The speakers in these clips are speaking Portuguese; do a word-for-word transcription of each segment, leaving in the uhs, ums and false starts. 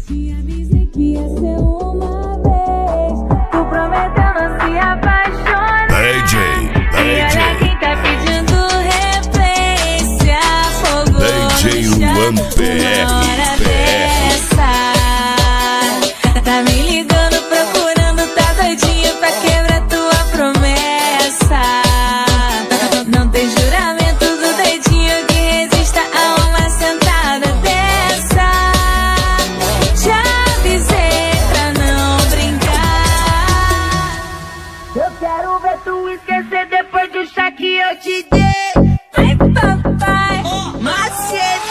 Te avisei que ia ser uma vez. Tu prometeu não se apaixonar. D J, D J. E olha quem tá pedindo referência. Fogo D J Luan P R, P R. Tá me ligando, procurando, tá doidinho pra quebrar tua promessa. Não tem juramento do dedinho que resista a uma sentada dessa. Já avisei pra não brincar. Eu quero ver tu esquecer depois do chá que eu te dei. Ai papai, macete.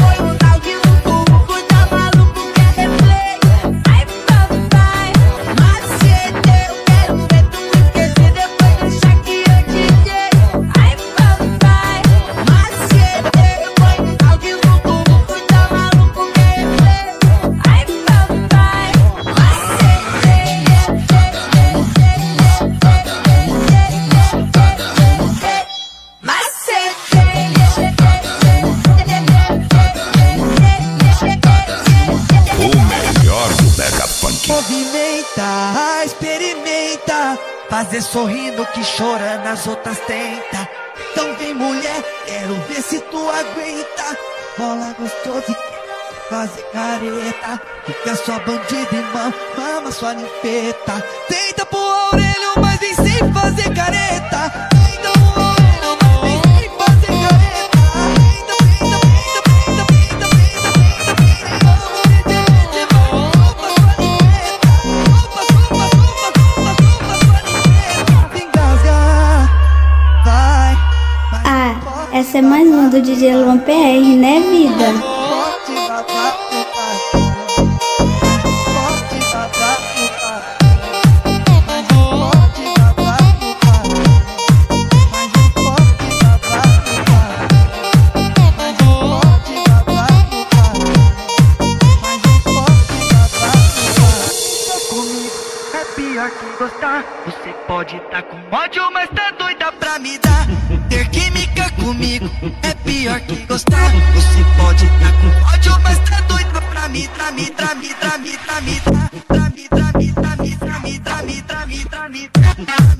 Movimenta, experimenta, fazer sorrindo que chora nas outras tenta. Então vem mulher, quero ver se tu aguenta. Bola gostoso e fazer careta. Fica sua bandida irmã, mama sua ninfeta. Tenta pro orelho, mas vem sem fazer careta. Tenta pro orelho, mas vem sem fazer careta. Essa é mais uma do D J Luan P R, né, vida? É pior que gostar. Você pode tá com ódio, mas tá doida pra me dar. Ter química comigo é pior que gostar. Você pode tá com ódio, mas tá doida pra mim, pra mim, pra mim, pra mim, pra mim, pra mim, pra mim, pra mim, pra mim, pra mim, pra mim, pra mim, pra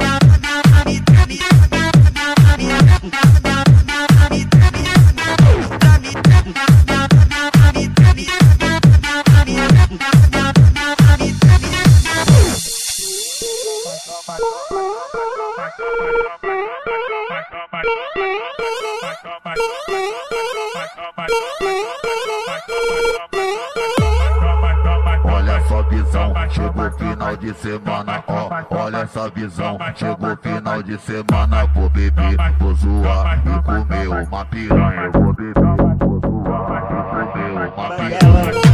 Olha essa visão, chegou final de semana, ó. Olha essa visão, chegou final de semana. Vou beber, vou zoar e comer uma piranha. Vou beber, vou zoar e comer uma piranha.